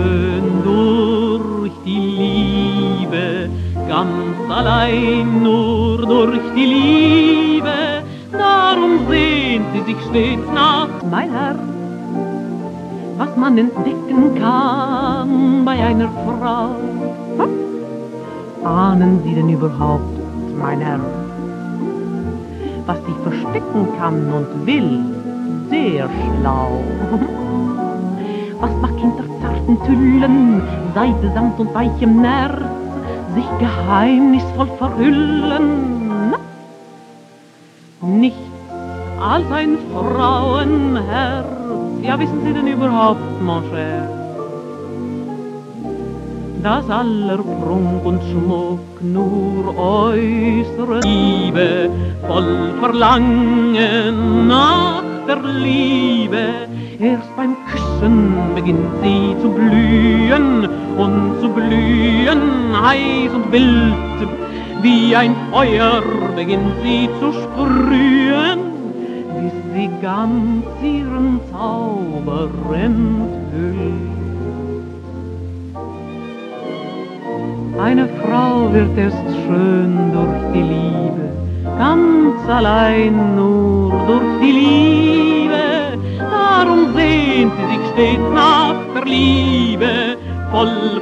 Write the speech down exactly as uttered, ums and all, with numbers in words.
schön durch die Liebe, ganz allein nur durch die Liebe. Darum sehnt sie sich stets nach mein Herz, was man entdecken kann bei einer Frau. Ahnen Sie denn überhaupt, mein Herr, was sie verstecken kann und will, sehr schlau. Was mag hinter zarten Tüllen, Seide, Samt und weichem Nerz sich geheimnisvoll verhüllen? Nichts als ein Frauenherz. Ja, wissen Sie denn überhaupt, mon cher, dass aller Prunk und Schmuck nur äußere Liebe, voll Verlangen nach der Liebe, erst beim Küssen beginnt sie zu blühen und zu blühen, heiß und wild, wie ein Feuer beginnt sie zu sprühen, bis sie ganz ihren Zauber enthüllt. Eine Frau wird erst schön durch die Liebe, ganz allein nur durch die Liebe. Darum sehnt sie sich stets nach der Liebe, voll